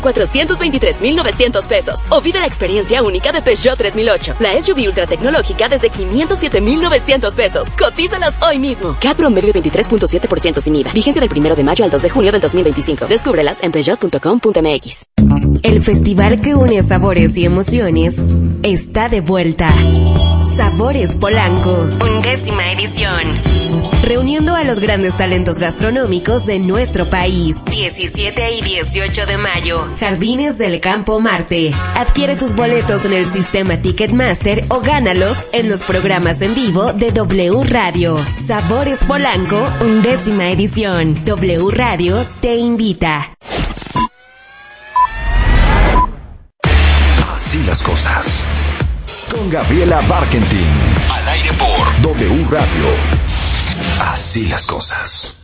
423,900 pesos. O vive la experiencia única de Peugeot 3008. La SUV ultra tecnológica desde 507,900 pesos. Cotízalas hoy mismo. CAT promedio 23.7% sin IVA. Vigencia del 1 de mayo al 2 de junio del 2025. Descúbrelas en peugeot.com.mx. El festival que une sabores y emociones está de vuelta. Sabores Polanco, 11ª edición. Reuniendo a los grandes talentos gastronómicos de nuestro país. 17 y 18 de mayo. Jardines del Campo Marte. Adquiere tus boletos en el sistema Ticketmaster o gánalos en los programas en vivo de W Radio. Sabores Polanco, 11ª edición. W Radio te invita. Así las cosas. Con Gabriela Barkentin. Al aire por W Radio. Así las cosas.